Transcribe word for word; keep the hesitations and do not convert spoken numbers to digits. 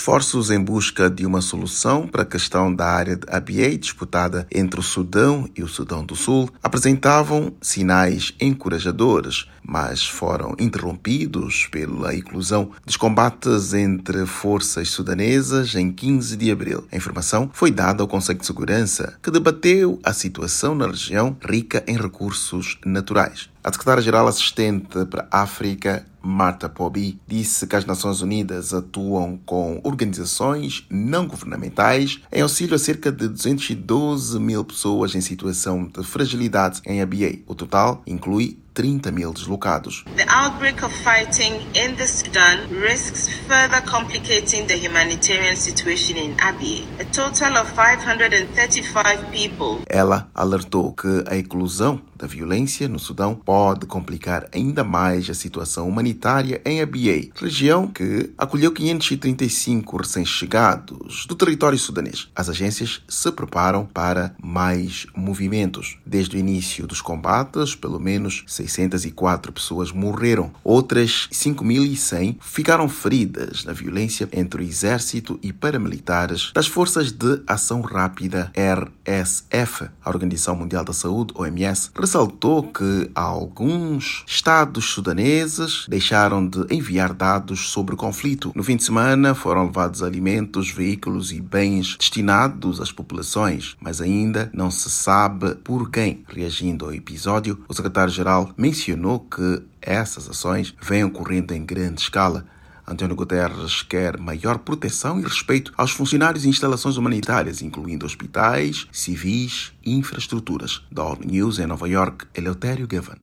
Esforços em busca de uma solução para a questão da área de Abyei, disputada entre o Sudão e o Sudão do Sul, apresentavam sinais encorajadores, mas foram interrompidos pela inclusão dos combates entre forças sudanesas em quinze de abril. A informação foi dada ao Conselho de Segurança, que debateu a situação na região rica em recursos naturais. A secretária-geral assistente para a África, Marta Pobi, disse que as Nações Unidas atuam com organizações não governamentais em auxílio a cerca de duzentas e doze mil pessoas em situação de fragilidade em Abyei. O total inclui trinta mil deslocados. The outbreak of fighting in the Sudan risks further complicating the humanitarian situation in Abyei. A total of five hundred thirty-five people. Ela alertou que a eclosão da violência no Sudão pode complicar ainda mais a situação humanitária em Abyei, região que acolheu quinhentos e trinta e cinco recém-chegados do território sudanês. As agências se preparam para mais movimentos. Desde o início dos combates, pelo menos seiscentas e quatro pessoas morreram. Outras cinco mil e cem ficaram feridas na violência entre o exército e paramilitares das Forças de Ação Rápida R S F. A Organização Mundial da Saúde, O M S, ressaltou que alguns estados sudaneses deixaram de enviar dados sobre o conflito. No fim de semana foram levados alimentos, veículos e bens destinados às populações, mas ainda não se sabe por quem. Reagindo ao episódio, o secretário-geral mencionou que essas ações vêm ocorrendo em grande escala. António Guterres quer maior proteção e respeito aos funcionários e instalações humanitárias, incluindo hospitais, civis e infraestruturas. Da O N U News em Nova York, Eleutério Gavan.